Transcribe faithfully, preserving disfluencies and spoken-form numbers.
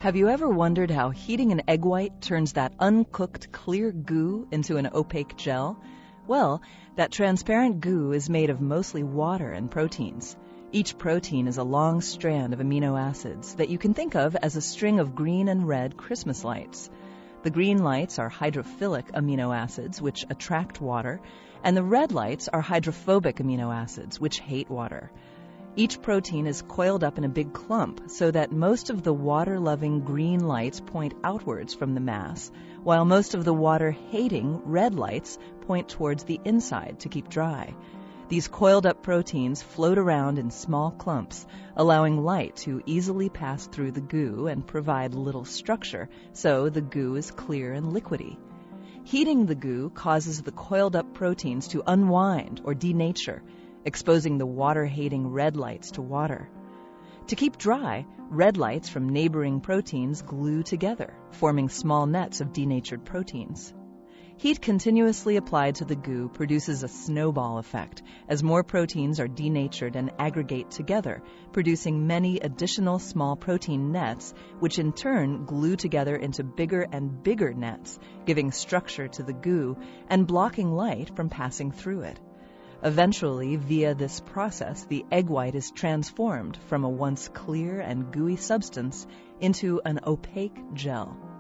Have you ever wondered how heating an egg white turns that uncooked clear goo into an opaque gel? Well, that transparent goo is made of mostly water and proteins. Each protein is a long strand of amino acids that you can think of as a string of green and red Christmas lights. The green lights are hydrophilic amino acids, which attract water, and the red lights are hydrophobic amino acids, which hate water. Each protein is coiled up in a big clump so that most of the water-loving green lights point outwards from the mass, while most of the water-hating red lights point towards the inside to keep dry. These coiled-up proteins float around in small clumps, allowing light to easily pass through the goo and provide little structure, so the goo is clear and liquidy. Heating the goo causes the coiled-up proteins to unwind or denature, exposing the water-hating red lights to water. To keep dry, red lights from neighboring proteins glue together, forming small nets of denatured proteins. Heat continuously applied to the goo produces a snowball effect, as more proteins are denatured and aggregate together, producing many additional small protein nets, which in turn glue together into bigger and bigger nets, giving structure to the goo and blocking light from passing through it. Eventually, via this process, the egg white is transformed from a once clear and gooey substance into an opaque gel.